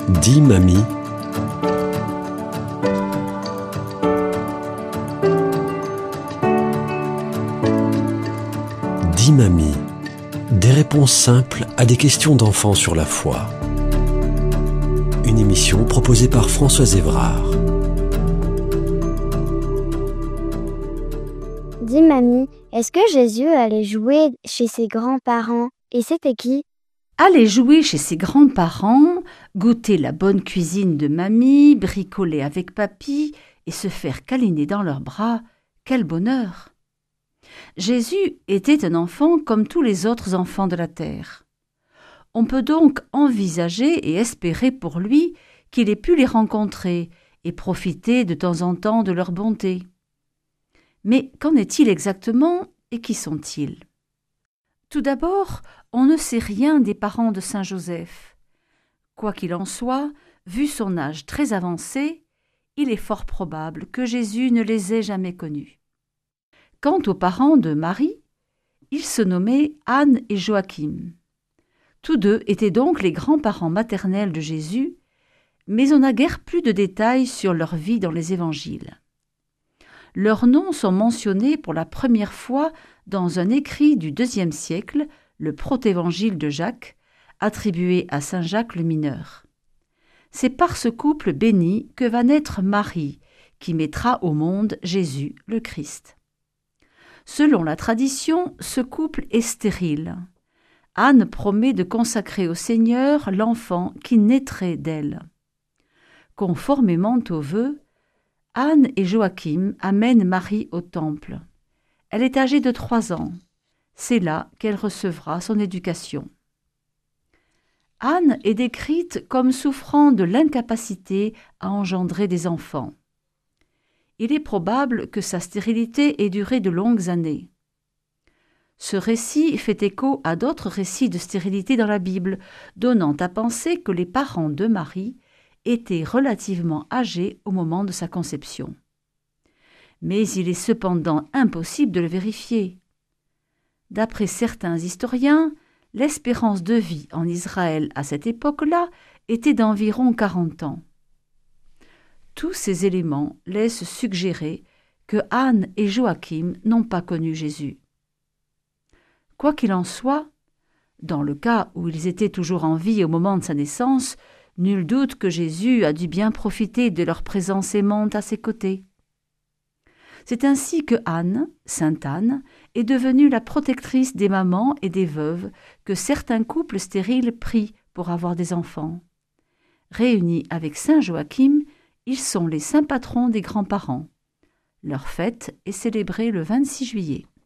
Dis mamie. Dis mamie. Des réponses simples à des questions d'enfants sur la foi. Une émission proposée par Françoise Évrard. Dis mamie, est-ce que Jésus allait jouer chez ses grands-parents? Et c'était qui? Aller jouer chez ses grands-parents, goûter la bonne cuisine de mamie, bricoler avec papy et se faire câliner dans leurs bras, quel bonheur! Jésus était un enfant comme tous les autres enfants de la terre. On peut donc envisager et espérer pour lui qu'il ait pu les rencontrer et profiter de temps en temps de leur bonté. Mais qu'en est-il exactement et qui sont-ils? Tout d'abord, on ne sait rien des parents de Saint Joseph. Quoi qu'il en soit, vu son âge très avancé, il est fort probable que Jésus ne les ait jamais connus. Quant aux parents de Marie, ils se nommaient Anne et Joachim. Tous deux étaient donc les grands-parents maternels de Jésus, mais on n'a guère plus de détails sur leur vie dans les évangiles. Leurs noms sont mentionnés pour la première fois dans un écrit du IIe siècle, le protévangile de Jacques, attribué à saint Jacques le Mineur. C'est par ce couple béni que va naître Marie, qui mettra au monde Jésus le Christ. Selon la tradition, ce couple est stérile. Anne promet de consacrer au Seigneur l'enfant qui naîtrait d'elle. Conformément aux vœux, Anne et Joachim amènent Marie au temple. Elle est âgée de 3 ans. C'est là qu'elle recevra son éducation. Anne est décrite comme souffrant de l'incapacité à engendrer des enfants. Il est probable que sa stérilité ait duré de longues années. Ce récit fait écho à d'autres récits de stérilité dans la Bible, donnant à penser que les parents de Marie étaient relativement âgés au moment de sa conception. Mais il est cependant impossible de le vérifier. D'après certains historiens, l'espérance de vie en Israël à cette époque-là était d'environ 40 ans. Tous ces éléments laissent suggérer que Anne et Joachim n'ont pas connu Jésus. Quoi qu'il en soit, dans le cas où ils étaient toujours en vie au moment de sa naissance, nul doute que Jésus a dû bien profiter de leur présence aimante à ses côtés. C'est ainsi que Anne, sainte Anne, est devenue la protectrice des mamans et des veuves que certains couples stériles prient pour avoir des enfants. Réunis avec saint Joachim, ils sont les saints patrons des grands-parents. Leur fête est célébrée le 26 juillet.